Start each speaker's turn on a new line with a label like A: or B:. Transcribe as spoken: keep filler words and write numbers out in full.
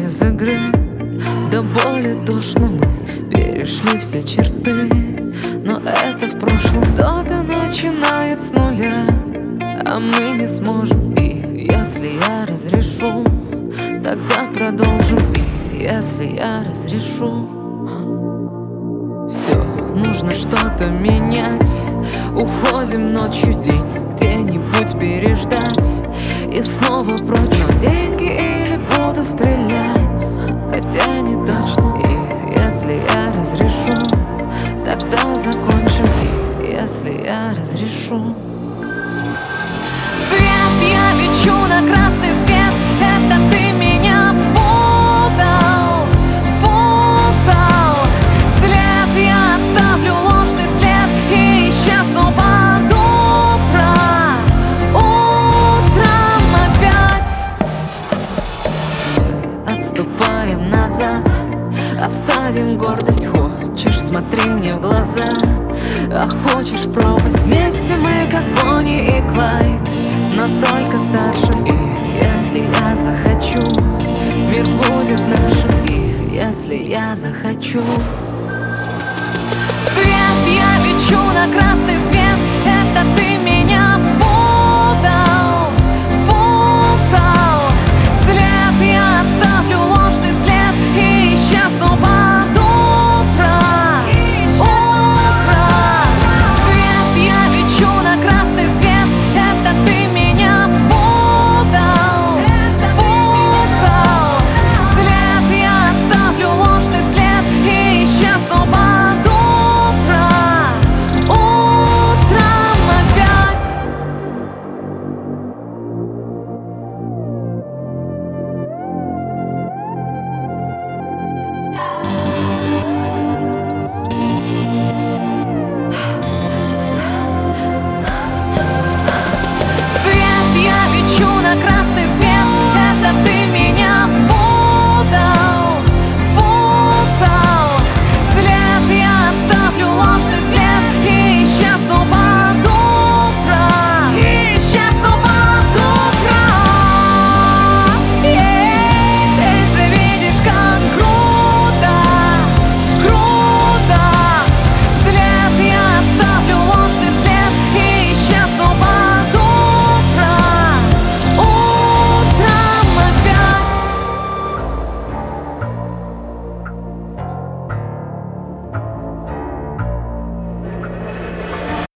A: из игры. До боли тошно мы перешли все черты, но это в прошлом. Кто-то начинает с нуля, а мы не сможем. И если я разрешу, тогда продолжим. И если я разрешу, все, нужно что-то менять. Уходим ночью, день где-нибудь переждать и снова прочь. Но деньги или буду стрелять, хотя не точно. И если я разрешу, тогда закончим. И если я разрешу. Свет, я лечу на красный свет. Это ты меня впутал, впутал. След, я оставлю ложный след и исчезну под утро. Утром опять мы отступаем назад, оставим гордость. Хочешь, смотри мне в глаза, а хочешь пропасть. Вместе мы как Бонни и Клайд, но только старше. И если я захочу, мир будет нашим. И если я захочу,